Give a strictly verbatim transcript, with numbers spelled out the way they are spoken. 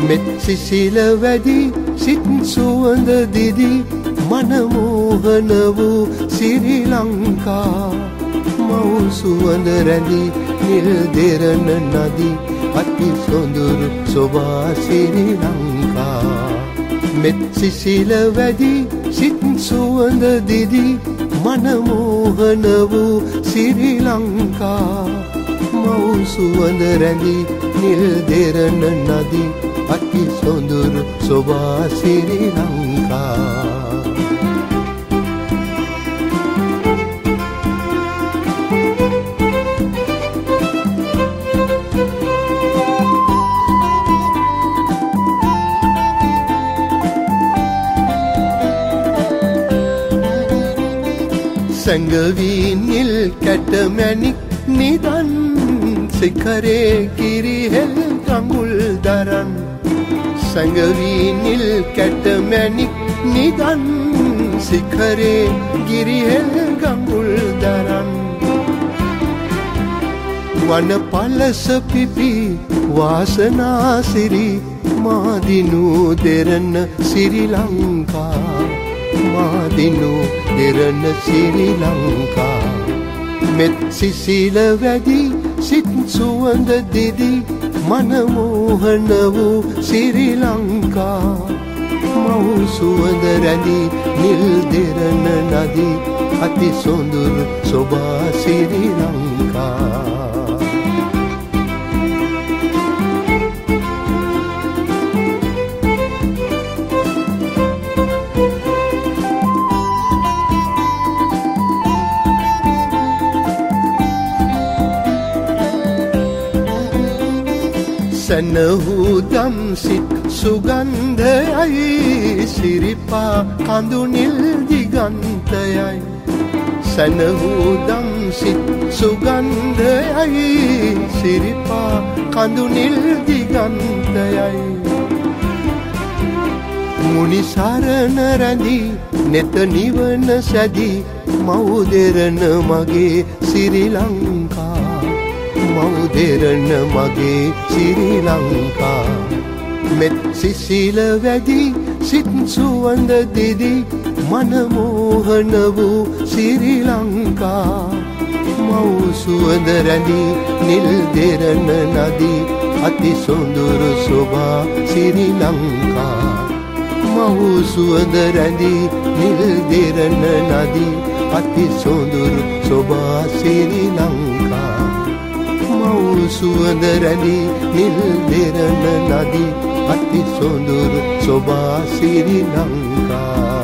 මෙත් සිසිල වැඩි සිත් සුවඳ දිදි මනමෝහන වූ ශ්‍රී ලංකා මව් සුවඳ රැඳි නිල් දෙරණ නදී අති සොඳුරු සොබා ශ්‍රී ලංකා මෙත් සිසිල වැඩි සිත් සුවඳ දිදි මනමෝහන වූ ශ්‍රී ලංකා මව් සුවඳ රැඳි නිල් දෙරණ නදී අති සොඳුරු සොබා ශ්‍රී ලංකා සැඟවී නිල් කැටමැණික් නිදන් සිඛරේ කිරිහෙල් කඟුල් දරන් සැඟවී නිල් කැටමැණික් නිදන් සිඛරේ කිරිහෙල් කඟුල් දරන් වන පලස පිපි වාසනා සිරි මාදිනු දෙරණ ශ්‍රී ලංකා මාදිනු දෙරණ ශ්‍රී ලංකා මෙත් සිසිල වැඩි සිත් සුවඳ දිදි මනමෝහන වූ ශ්‍රී ලංකා මව් සුවඳ රැඳි නිල් දෙරණ නදී අති සොඳුරු සොබා ශ්‍රී ලංකා සැනහුදම් සිත් සුගන්ධයයි සිරිපා කඳු නිල් දිගන්තයයි සැනහුදම් සිත් සුගන්ධයයි සිරිපා කඳු නිල් දිගන්තයයි මුනි සරණ රැඳි නෙත නිවන සැදී මව් දෙරණ මගේ ශ්‍රී ලංකා මව් දෙරණ මගේ ශ්‍රී ලංකා මෙත් සිසිල වැඩි සිත් සුවඳ දිදි මනමෝහන වූ ශ්‍රී ලංකා මව් සුවඳ රැඳි නිල් දෙරණ නදී අති සොඳුරු සොබා ශ්‍රී ලංකා මව් සුවඳ රැඳි නිල් දෙරණ නදී අති සොඳුරු සොබා ශ්‍රී ලංකා මව් සුවඳ රැඳි නිල් දෙරණ නදී අති සොඳුරු සොබා ශ්‍රී ලංකා